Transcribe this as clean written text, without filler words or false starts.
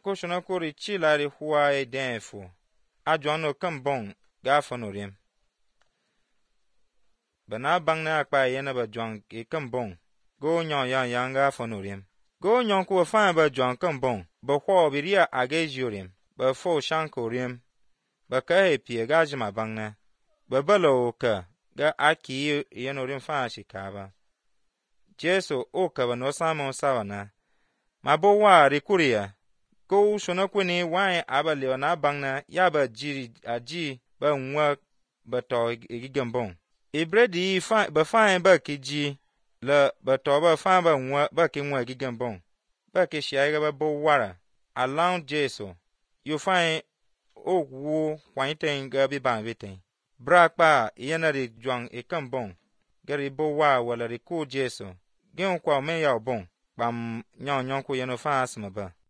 ko shona ko ri chi la ri huwa e den fu a jong no kam bon ga fo no riem bana bang na akpa yena ba jong e kam bon go nyon yang ga fo no riem go nyon ko fa ba jong kam bon ba ho bi ria age juriem ba fo shan ko riem ba ka e pie ga jima bang na ba balo ka ga aki yeno riem fa shikaba Jesu o ka ba no samo sawana ma bo wa ri kuria ko shona kweni wa aba le na bang na ya ba jiri aji ba nwa ba to igambon ibredi fa ba fa ba ki ji la ba to ba fa ba nwa ba ki nwa igambon ba ki shia ba bo wara along Jesu you fa o wu kwan ten ga bi ban bitin bra pa yana ri jwang e kambon gari bo wa wala ri ku Jesu gen kwa me ya bon bam nyon ko yeno fa asma ba